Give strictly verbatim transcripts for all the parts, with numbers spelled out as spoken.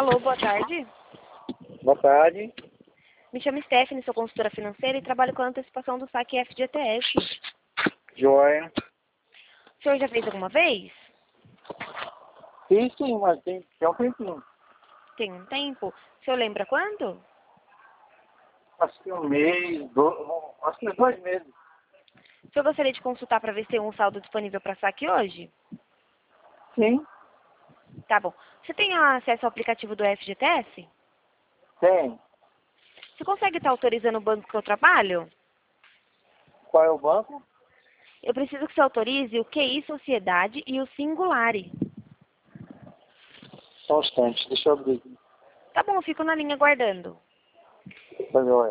Alô, boa tarde. Boa tarde. Me chamo Stephanie, sou consultora financeira e trabalho com a antecipação do saque F G T S. Joia. O senhor já fez alguma vez? Sim, sim, mas tem, tem um tempinho. Tem um tempo. O senhor lembra quando? Acho que um mês, do, acho que uns dois meses. O senhor gostaria de consultar para ver se tem um saldo disponível para saque hoje? Sim, Tá bom. Você tem acesso ao aplicativo do F G T S? tem. Você consegue estar autorizando o banco que eu trabalho? Qual é o banco? Eu preciso que você autorize o Q I Sociedade e o Singulari. Só um instante, deixa eu abrir aqui. Tá bom, eu fico na linha aguardando. Tá joia.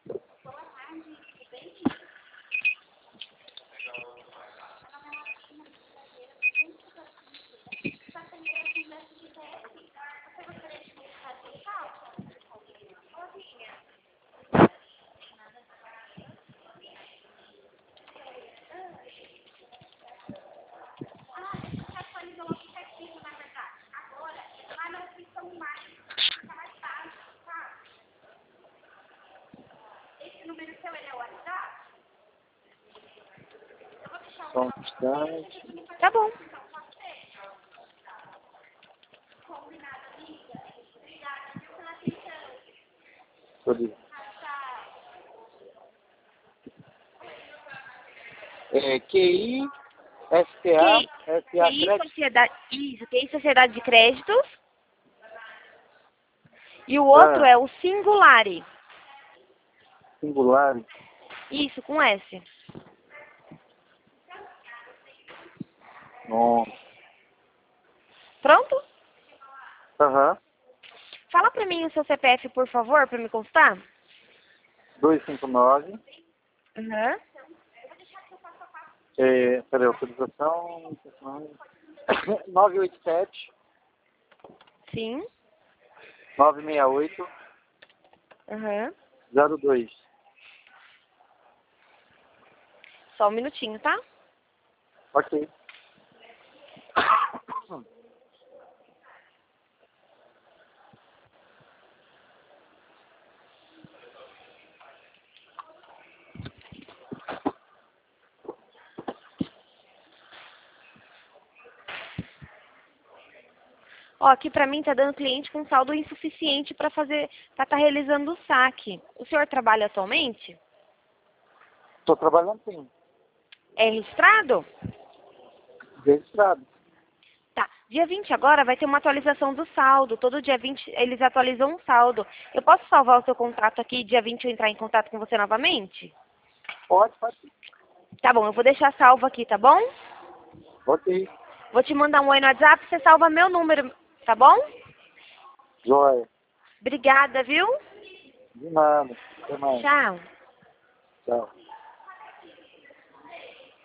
Só um instante. Tá bom. Deixa É, Q I, S T A, S A Q I Crédito. Sociedade, isso, Q I Sociedade de Créditos. E o outro Ah, é o Singulari. singular. Isso, com S. Nossa. Pronto? Aham. Fala pra mim o seu C P F, por favor, pra me consultar. duzentos e cinquenta e nove. Uhum. É, peraí, autorização. novecentos e oitenta e sete, Sim. novecentos e sessenta e oito, Uhum. zero dois. Só um minutinho, tá? Ok. Ó, aqui pra mim tá dando cliente com saldo insuficiente pra fazer, pra estar realizando o saque. O senhor trabalha atualmente? Estou trabalhando sim. É registrado? Registrado. Tá. Dia vinte agora vai ter uma atualização do saldo. Todo dia vinte eles atualizam um saldo. Eu posso salvar o seu contato aqui, dia vinte eu entrar em contato com você novamente? Pode, pode. Tá bom, eu vou deixar salvo aqui, tá bom? Ok. Vou te mandar um oi no WhatsApp, você salva meu número, tá bom? Joia. Obrigada, viu? De nada. Até mais. Tchau. Tchau.